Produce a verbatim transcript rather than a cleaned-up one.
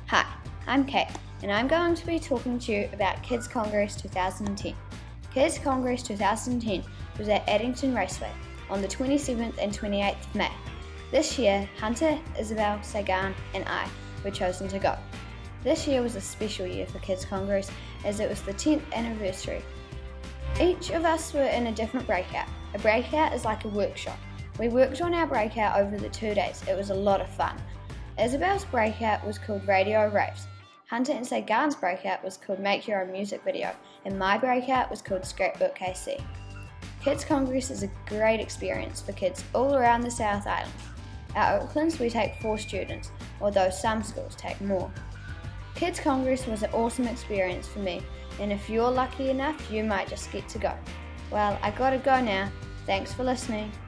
Hi, I'm Kate, and I'm going to be talking to you about Kids Congress twenty ten. Kids Congress twenty ten was at Addington Raceway on the twenty-seventh and twenty-eighth of May. This year, Hunter, Isabel, Sagan, and I were chosen to go. This year was a special year for Kids Congress as it was the tenth anniversary. Each of us were in a different breakout. A breakout is like a workshop. We worked on our breakout over the two days. It was a lot of fun. Isabel's breakout was called Radio Raves. Hunter and Sagan's breakout was called Make Your Own Music Video, and my breakout was called Scrapbook K C. Kids Congress is a great experience for kids all around the South Island. At Oaklands we take four students, although some schools take more. Kids Congress was an awesome experience for me, and if you're lucky enough you might just get to go. Well, I gotta go now. Thanks for listening.